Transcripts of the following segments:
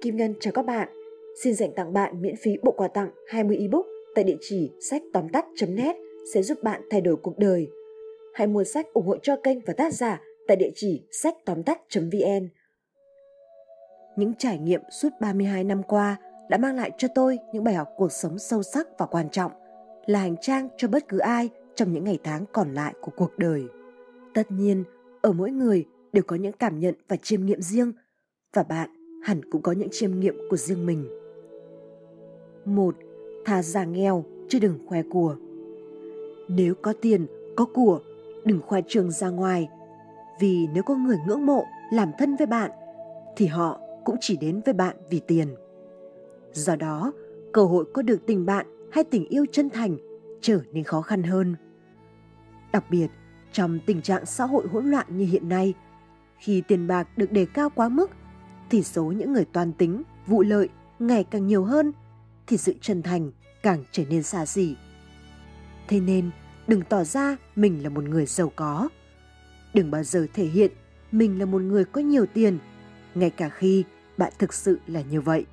Kim Ngân chào các bạn. Xin dành tặng bạn miễn phí bộ quà tặng 20 ebook tại địa chỉ sách tóm tắt.net sẽ giúp bạn thay đổi cuộc đời. Hãy mua sách ủng hộ cho kênh và tác giả tại địa chỉ sách tóm tắt.vn. Những trải nghiệm suốt 32 năm qua đã mang lại cho tôi những bài học cuộc sống sâu sắc và quan trọng, là hành trang cho bất cứ ai trong những ngày tháng còn lại của cuộc đời. Tất nhiên, ở mỗi người đều có những cảm nhận và chiêm nghiệm riêng, và bạn hẳn cũng có những chiêm nghiệm của riêng mình. 1. Thà già nghèo chứ đừng khoe của. Nếu có tiền, có của, đừng khoe trương ra ngoài, vì nếu có người ngưỡng mộ, làm thân với bạn, thì họ cũng chỉ đến với bạn vì tiền. Do đó, cơ hội có được tình bạn hay tình yêu chân thành trở nên khó khăn hơn. Đặc biệt, trong tình trạng xã hội hỗn loạn như hiện nay, khi tiền bạc được đề cao quá mức, thì số những người toan tính, vụ lợi ngày càng nhiều hơn, thì sự chân thành càng trở nên xa xỉ. Thế nên, đừng tỏ ra mình là một người giàu có. Đừng bao giờ thể hiện mình là một người có nhiều tiền, ngay cả khi bạn thực sự là như vậy.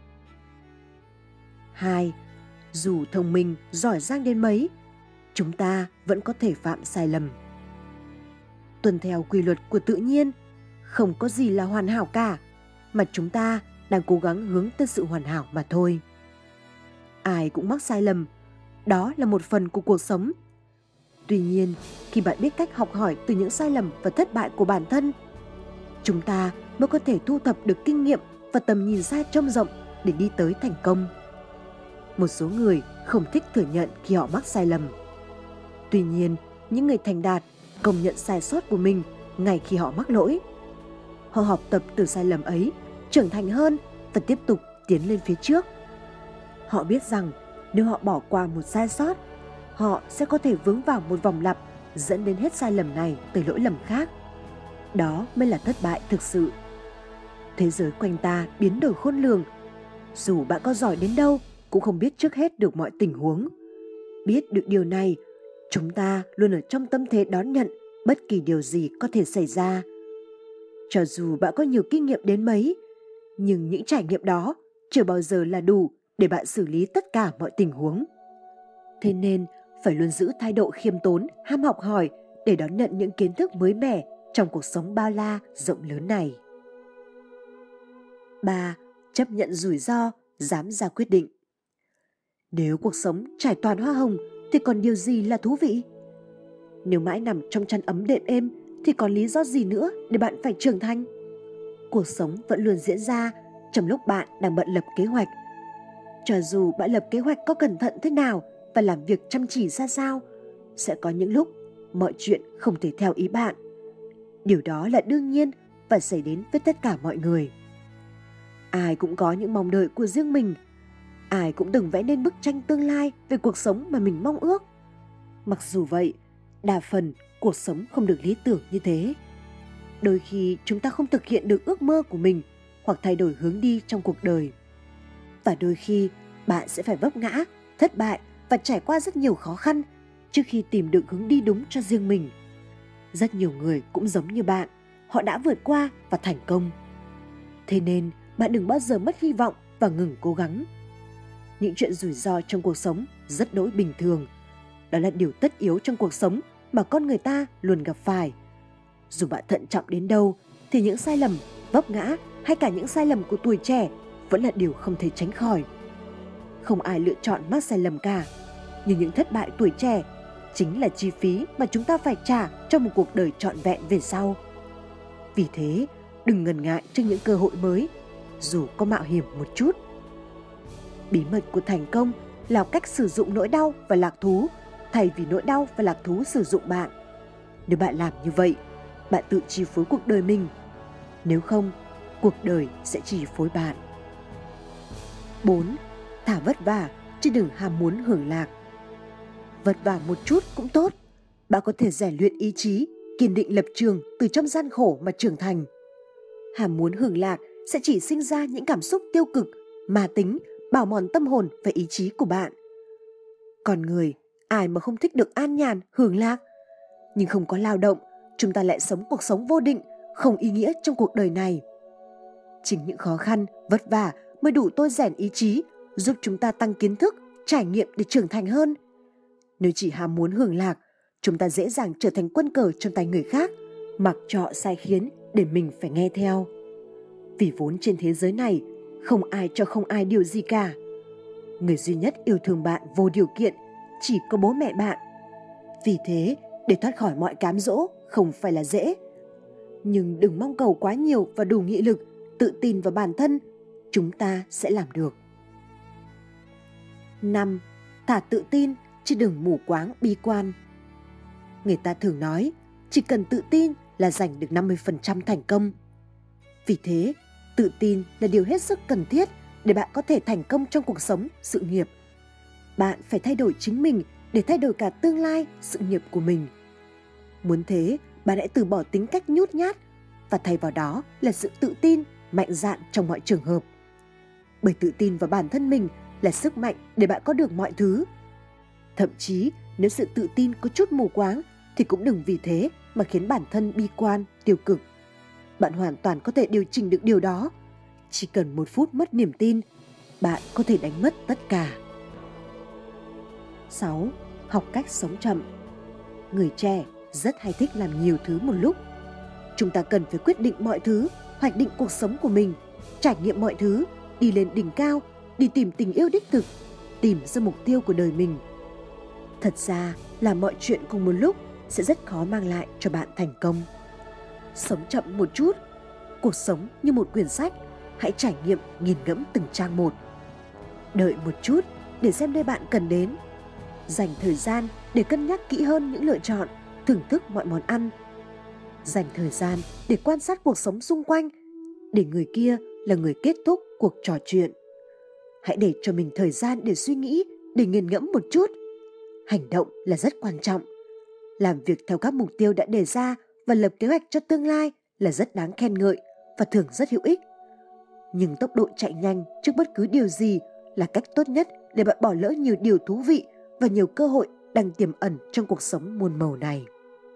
2. Dù thông minh, giỏi giang đến mấy, chúng ta vẫn có thể phạm sai lầm. Tuân theo quy luật của tự nhiên, không có gì là hoàn hảo cả, mà chúng ta đang cố gắng hướng tới sự hoàn hảo mà thôi. Ai cũng mắc sai lầm, đó là một phần của cuộc sống. Tuy nhiên, khi bạn biết cách học hỏi từ những sai lầm và thất bại của bản thân, chúng ta mới có thể thu thập được kinh nghiệm và tầm nhìn xa trông rộng để đi tới thành công. Một số người không thích thừa nhận khi họ mắc sai lầm. Tuy nhiên, những người thành đạt công nhận sai sót của mình ngay khi họ mắc lỗi. Họ học tập từ sai lầm ấy, trưởng thành hơn và tiếp tục tiến lên phía trước. Họ biết rằng nếu họ bỏ qua một sai sót, họ sẽ có thể vướng vào một vòng lặp dẫn đến hết sai lầm này tới lỗi lầm khác. Đó mới là thất bại thực sự. Thế giới quanh ta biến đổi khôn lường. Dù bạn có giỏi đến đâu cũng không biết trước hết được mọi tình huống. Biết được điều này, chúng ta luôn ở trong tâm thế đón nhận bất kỳ điều gì có thể xảy ra. Cho dù bạn có nhiều kinh nghiệm đến mấy, nhưng những trải nghiệm đó chưa bao giờ là đủ để bạn xử lý tất cả mọi tình huống. Thế nên, phải luôn giữ thái độ khiêm tốn, ham học hỏi để đón nhận những kiến thức mới mẻ trong cuộc sống bao la, rộng lớn này. 3. Chấp nhận rủi ro, dám ra quyết định. Nếu cuộc sống trải toàn hoa hồng thì còn điều gì là thú vị? Nếu mãi nằm trong chăn ấm đệm êm thì còn lý do gì nữa để bạn phải trưởng thành? Cuộc sống vẫn luôn diễn ra trong lúc bạn đang bận lập kế hoạch. Cho dù bạn lập kế hoạch có cẩn thận thế nào và làm việc chăm chỉ ra sao, sẽ có những lúc mọi chuyện không thể theo ý bạn. Điều đó là đương nhiên và xảy đến với tất cả mọi người. Ai cũng có những mong đợi của riêng mình. Ai cũng từng vẽ nên bức tranh tương lai về cuộc sống mà mình mong ước. Mặc dù vậy, đa phần cuộc sống không được lý tưởng như thế. Đôi khi chúng ta không thực hiện được ước mơ của mình hoặc thay đổi hướng đi trong cuộc đời. Và đôi khi bạn sẽ phải vấp ngã, thất bại và trải qua rất nhiều khó khăn trước khi tìm được hướng đi đúng cho riêng mình. Rất nhiều người cũng giống như bạn, họ đã vượt qua và thành công. Thế nên bạn đừng bao giờ mất hy vọng và ngừng cố gắng. Những chuyện rủi ro trong cuộc sống rất đỗi bình thường. Đó là điều tất yếu trong cuộc sống mà con người ta luôn gặp phải. Dù bạn thận trọng đến đâu thì những sai lầm, vấp ngã hay cả những sai lầm của tuổi trẻ vẫn là điều không thể tránh khỏi. Không ai lựa chọn mắc sai lầm cả, nhưng những thất bại tuổi trẻ chính là chi phí mà chúng ta phải trả cho một cuộc đời trọn vẹn về sau. Vì thế, đừng ngần ngại trước những cơ hội mới, dù có mạo hiểm một chút. Bí mật của thành công là cách sử dụng nỗi đau và lạc thú thay vì nỗi đau và lạc thú sử dụng bạn. Nếu bạn làm như vậy, bạn tự chi phối cuộc đời mình. Nếu không, cuộc đời sẽ chi phối bạn. 4. Thà vất vả chứ đừng ham muốn hưởng lạc. Vất vả một chút cũng tốt. Bạn có thể rèn luyện ý chí, kiên định lập trường từ trong gian khổ mà trưởng thành. Ham muốn hưởng lạc sẽ chỉ sinh ra những cảm xúc tiêu cực, ma tính, bào mòn tâm hồn và ý chí của bạn. Con người, ai mà không thích được an nhàn, hưởng lạc? Nhưng không có lao động, chúng ta lại sống cuộc sống vô định, không ý nghĩa trong cuộc đời này. Chính những khó khăn, vất vả mới đủ tôi rèn ý chí, giúp chúng ta tăng kiến thức, trải nghiệm để trưởng thành hơn. Nếu chỉ ham muốn hưởng lạc, chúng ta dễ dàng trở thành quân cờ trong tay người khác, mặc cho họ sai khiến để mình phải nghe theo. Vì vốn trên thế giới này, không ai cho không ai điều gì cả. Người duy nhất yêu thương bạn vô điều kiện chỉ có bố mẹ bạn. Vì thế, để thoát khỏi mọi cám dỗ không phải là dễ. Nhưng đừng mong cầu quá nhiều và đủ nghị lực, tự tin vào bản thân, chúng ta sẽ làm được. 5. Thà tự tin chứ đừng mù quáng bi quan. Người ta thường nói, chỉ cần tự tin là giành được 50% thành công. Vì thế, tự tin là điều hết sức cần thiết để bạn có thể thành công trong cuộc sống, sự nghiệp. Bạn phải thay đổi chính mình để thay đổi cả tương lai, sự nghiệp của mình. Muốn thế, bạn hãy từ bỏ tính cách nhút nhát và thay vào đó là sự tự tin, mạnh dạn trong mọi trường hợp. Bởi tự tin vào bản thân mình là sức mạnh để bạn có được mọi thứ. Thậm chí, nếu sự tự tin có chút mù quáng thì cũng đừng vì thế mà khiến bản thân bi quan, tiêu cực. Bạn hoàn toàn có thể điều chỉnh được điều đó. Chỉ cần 1 phút mất niềm tin, bạn có thể đánh mất tất cả. 6. Học cách sống chậm. Người trẻ rất hay thích làm nhiều thứ một lúc. Chúng ta cần phải quyết định mọi thứ, hoạch định cuộc sống của mình, trải nghiệm mọi thứ, đi lên đỉnh cao, đi tìm tình yêu đích thực, tìm ra mục tiêu của đời mình. Thật ra là mọi chuyện cùng một lúc sẽ rất khó mang lại cho bạn thành công. Sống chậm một chút. Cuộc sống như một quyển sách, hãy trải nghiệm nghiền ngẫm từng trang một. Đợi một chút để xem nơi bạn cần đến. Dành thời gian để cân nhắc kỹ hơn những lựa chọn, thưởng thức mọi món ăn. Dành thời gian để quan sát cuộc sống xung quanh, để người kia là người kết thúc cuộc trò chuyện. Hãy để cho mình thời gian để suy nghĩ, để nghiền ngẫm một chút. Hành động là rất quan trọng. Làm việc theo các mục tiêu đã đề ra và lập kế hoạch cho tương lai là rất đáng khen ngợi và thường rất hữu ích. Nhưng tốc độ chạy nhanh trước bất cứ điều gì là cách tốt nhất để bạn bỏ lỡ nhiều điều thú vị và nhiều cơ hội đang tiềm ẩn trong cuộc sống muôn màu này.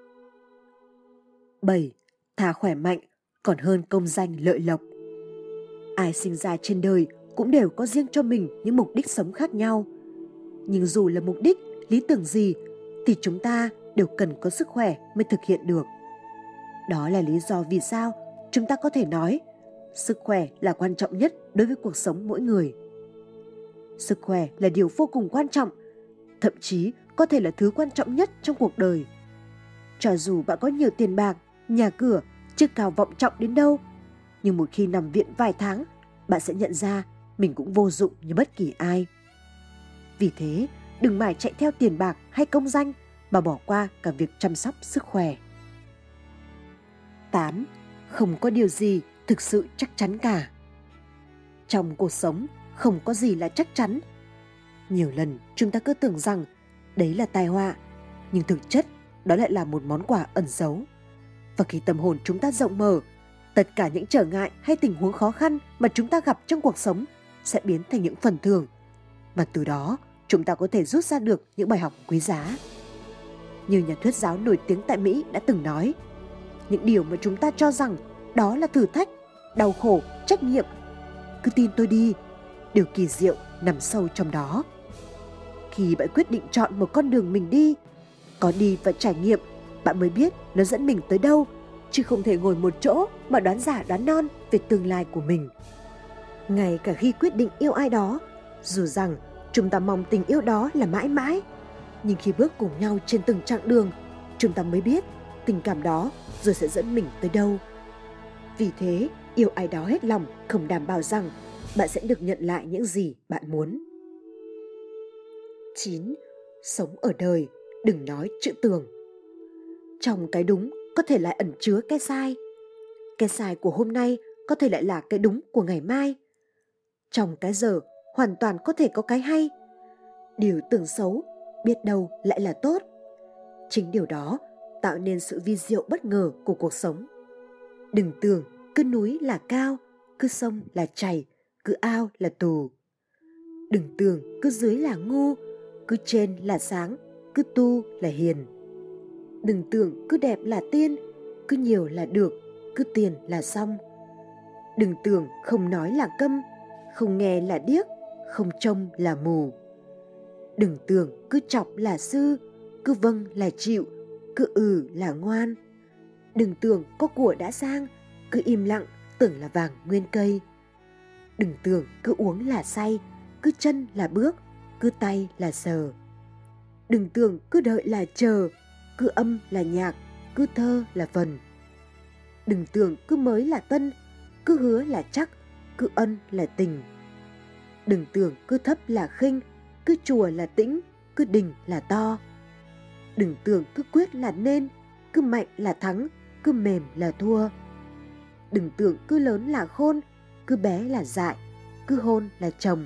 7. Thà khỏe mạnh còn hơn công danh lợi lộc. Ai sinh ra trên đời cũng đều có riêng cho mình những mục đích sống khác nhau. Nhưng dù là mục đích, lý tưởng gì thì chúng ta đều cần có sức khỏe mới thực hiện được. Đó là lý do vì sao chúng ta có thể nói sức khỏe là quan trọng nhất đối với cuộc sống mỗi người. Sức khỏe là điều vô cùng quan trọng, thậm chí có thể là thứ quan trọng nhất trong cuộc đời. Cho dù bạn có nhiều tiền bạc, nhà cửa, chức cao vọng trọng đến đâu, nhưng một khi nằm viện vài tháng, bạn sẽ nhận ra mình cũng vô dụng như bất kỳ ai. Vì thế, đừng mải chạy theo tiền bạc hay công danh mà bỏ qua cả việc chăm sóc sức khỏe. 8. Không có điều gì thực sự chắc chắn cả. Trong cuộc sống, không có gì là chắc chắn. Nhiều lần chúng ta cứ tưởng rằng đấy là tai họa, nhưng thực chất đó lại là một món quà ẩn giấu. Và khi tâm hồn chúng ta rộng mở, tất cả những trở ngại hay tình huống khó khăn mà chúng ta gặp trong cuộc sống sẽ biến thành những phần thưởng. Và từ đó, chúng ta có thể rút ra được những bài học quý giá. Như nhà thuyết giáo nổi tiếng tại Mỹ đã từng nói, những điều mà chúng ta cho rằng đó là thử thách, đau khổ, trách nhiệm, cứ tin tôi đi, điều kỳ diệu nằm sâu trong đó. Khi bạn quyết định chọn một con đường mình đi, có đi và trải nghiệm, bạn mới biết nó dẫn mình tới đâu, chứ không thể ngồi một chỗ mà đoán giả đoán non về tương lai của mình. Ngay cả khi quyết định yêu ai đó, dù rằng chúng ta mong tình yêu đó là mãi mãi, nhưng khi bước cùng nhau trên từng chặng đường, chúng ta mới biết tình cảm đó rồi sẽ dẫn mình tới đâu. Vì thế, yêu ai đó hết lòng không đảm bảo rằng bạn sẽ được nhận lại những gì bạn muốn. 9. Sống ở đời, đừng nói chữ tường. Trong cái đúng có thể lại ẩn chứa cái sai. Cái sai của hôm nay có thể lại là cái đúng của ngày mai. Trong cái dở hoàn toàn có thể có cái hay. Điều tưởng xấu biết đâu lại là tốt. Chính điều đó tạo nên sự vi diệu bất ngờ của cuộc sống. Đừng tưởng cứ núi là cao, cứ sông là chảy, cứ ao là tù. Đừng tưởng cứ dưới là ngu, cứ trên là sáng, cứ tu là hiền. Đừng tưởng cứ đẹp là tiên, cứ nhiều là được, cứ tiền là xong. Đừng tưởng không nói là câm, không nghe là điếc, không trông là mù. Đừng tưởng cứ chọc là sư, cứ vâng là chịu, cứ là ngoan. Đừng tưởng có của đã sang, cứ im lặng tưởng là vàng nguyên cây. Đừng tưởng cứ uống là say, cứ chân là bước, cứ tay là sờ. Đừng tưởng cứ đợi là chờ, cứ âm là nhạc, cứ thơ là vần. Đừng tưởng cứ mới là tân, cứ hứa là chắc, cứ ân là tình. Đừng tưởng cứ thấp là khinh, cứ chùa là tĩnh, cứ đình là to. Đừng tưởng cứ quyết là nên, cứ mạnh là thắng, cứ mềm là thua. Đừng tưởng cứ lớn là khôn, cứ bé là dại, cứ hôn là chồng.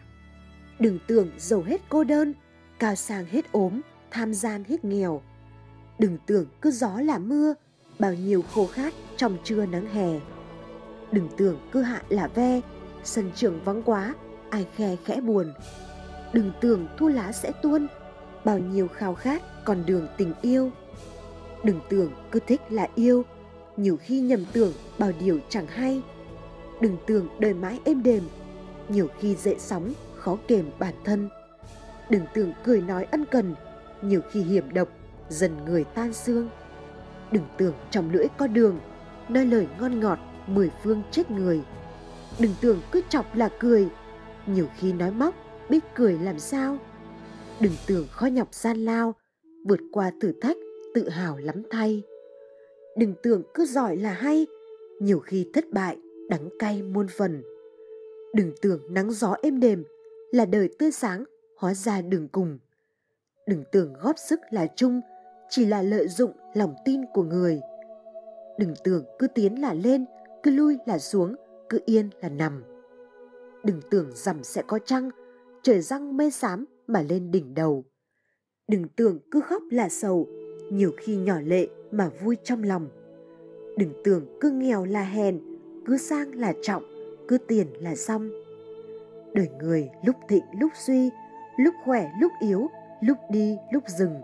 Đừng tưởng giàu hết cô đơn, cao sang hết ốm, tham gian hết nghèo. Đừng tưởng cứ gió là mưa, bao nhiêu khô khát trong trưa nắng hè. Đừng tưởng cứ hạ là ve, sân trường vắng quá, ai khe khẽ buồn. Đừng tưởng thu lá sẽ tuôn, bao nhiêu khao khát con đường tình yêu. Đừng tưởng cứ thích là yêu, nhiều khi nhầm tưởng bao điều chẳng hay. Đừng tưởng đời mãi êm đềm, nhiều khi dậy sóng khó kềm bản thân. Đừng tưởng cười nói ân cần, nhiều khi hiểm độc dần người tan xương. Đừng tưởng trong lưỡi có đường, nói lời ngon ngọt mười phương chết người. Đừng tưởng cứ chọc là cười, nhiều khi nói móc biết cười làm sao. Đừng tưởng khó nhọc gian lao, vượt qua thử thách tự hào lắm thay. Đừng tưởng cứ giỏi là hay, nhiều khi thất bại đắng cay muôn phần. Đừng tưởng nắng gió êm đềm là đời tươi sáng, hóa ra đường cùng. Đừng tưởng góp sức là chung, chỉ là lợi dụng lòng tin của người. Đừng tưởng cứ tiến là lên, cứ lui là xuống, cứ yên là nằm. Đừng tưởng rằm sẽ có trăng, trời răng mây xám mà lên đỉnh đầu. Đừng tưởng cứ khóc là sầu, nhiều khi nhỏ lệ mà vui trong lòng. Đừng tưởng cứ nghèo là hèn, cứ sang là trọng, cứ tiền là xong. Đời người lúc thịnh lúc suy, lúc khỏe lúc yếu, lúc đi lúc dừng.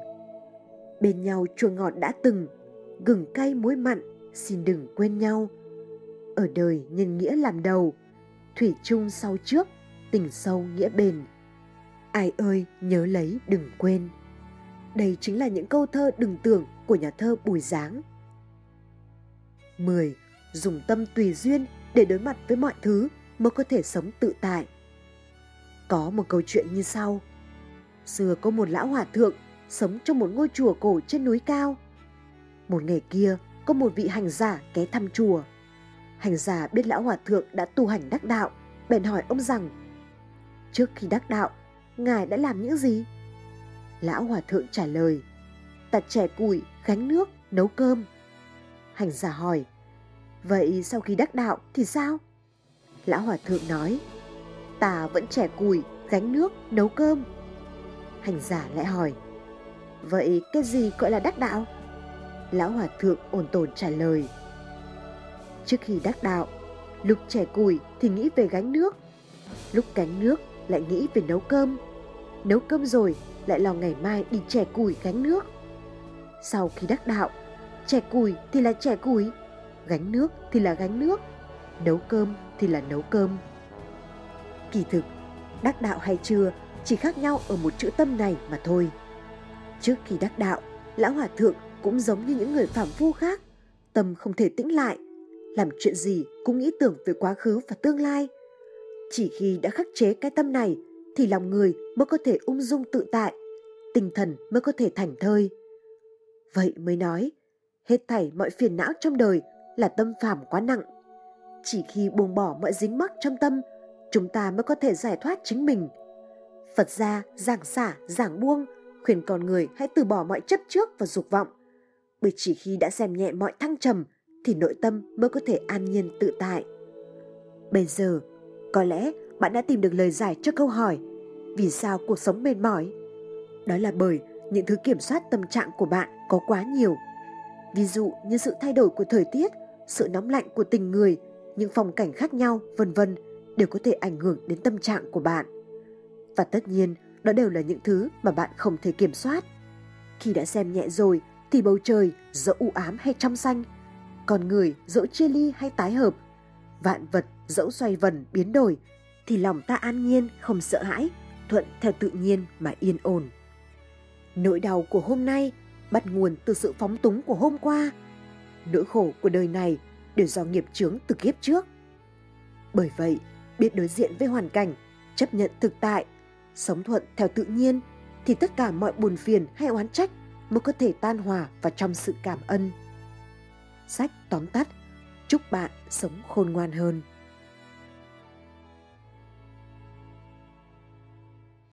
Bên nhau chua ngọt đã từng, gừng cay muối mặn, xin đừng quên nhau. Ở đời nhân nghĩa làm đầu, thủy chung sau trước, tình sâu nghĩa bền. Ai ơi nhớ lấy đừng quên. Đây chính là những câu thơ đừng tưởng của nhà thơ Bùi Giáng. 10. Dùng tâm tùy duyên để đối mặt với mọi thứ mới có thể sống tự tại. Có một câu chuyện như sau. Xưa có một lão hòa thượng sống trong một ngôi chùa cổ trên núi cao. Một ngày kia có một vị hành giả ghé thăm chùa. Hành giả biết lão hòa thượng đã tu hành đắc đạo, bèn hỏi ông rằng: trước khi đắc đạo, ngài đã làm những gì? Lão hòa thượng trả lời: ta chẻ củi, gánh nước, nấu cơm. Hành giả hỏi: vậy sau khi đắc đạo thì sao? Lão hòa thượng nói: ta vẫn chẻ củi, gánh nước, nấu cơm. Hành giả lại hỏi: vậy cái gì gọi là đắc đạo? Lão hòa thượng ổn tồn trả lời: trước khi đắc đạo, lúc chẻ củi thì nghĩ về gánh nước, lúc gánh nước lại nghĩ về nấu cơm, nấu cơm rồi lại lo ngày mai đi chẻ củi gánh nước. Sau khi đắc đạo, chẻ củi thì là chẻ củi, gánh nước thì là gánh nước, nấu cơm thì là nấu cơm. Kỳ thực, đắc đạo hay chưa chỉ khác nhau ở một chữ tâm này mà thôi. Trước khi đắc đạo, lão hòa thượng cũng giống như những người phàm phu khác, tâm không thể tĩnh lại, làm chuyện gì cũng nghĩ tưởng về quá khứ và tương lai. Chỉ khi đã khắc chế cái tâm này thì lòng người mới có thể ung dung tự tại, tinh thần mới có thể thảnh thơi. Vậy mới nói, hết thảy mọi phiền não trong đời là tâm phàm quá nặng. Chỉ khi buông bỏ mọi dính mắc trong tâm, chúng ta mới có thể giải thoát chính mình. Phật gia giảng xả, giảng buông, khuyên con người hãy từ bỏ mọi chấp trước và dục vọng. Bởi chỉ khi đã xem nhẹ mọi thăng trầm thì nội tâm mới có thể an nhiên tự tại. Bây giờ, có lẽ bạn đã tìm được lời giải cho câu hỏi vì sao cuộc sống mệt mỏi? Đó là bởi những thứ kiểm soát tâm trạng của bạn có quá nhiều. Ví dụ như sự thay đổi của thời tiết, sự nóng lạnh của tình người, những phong cảnh khác nhau, vân vân đều có thể ảnh hưởng đến tâm trạng của bạn. Và tất nhiên, đó đều là những thứ mà bạn không thể kiểm soát. Khi đã xem nhẹ rồi thì bầu trời dẫu u ám hay trong xanh, con người dẫu chia ly hay tái hợp, vạn vật dẫu xoay vần biến đổi thì lòng ta an nhiên không sợ hãi, thuận theo tự nhiên mà yên ổn. Nỗi đau của hôm nay bắt nguồn từ sự phóng túng của hôm qua. Nỗi khổ của đời này đều do nghiệp chướng từ kiếp trước. Bởi vậy, biết đối diện với hoàn cảnh, chấp nhận thực tại, sống thuận theo tự nhiên, thì tất cả mọi buồn phiền hay oán trách mới có thể tan hòa vào trong sự cảm ân. Sách tóm tắt, chúc bạn sống khôn ngoan hơn.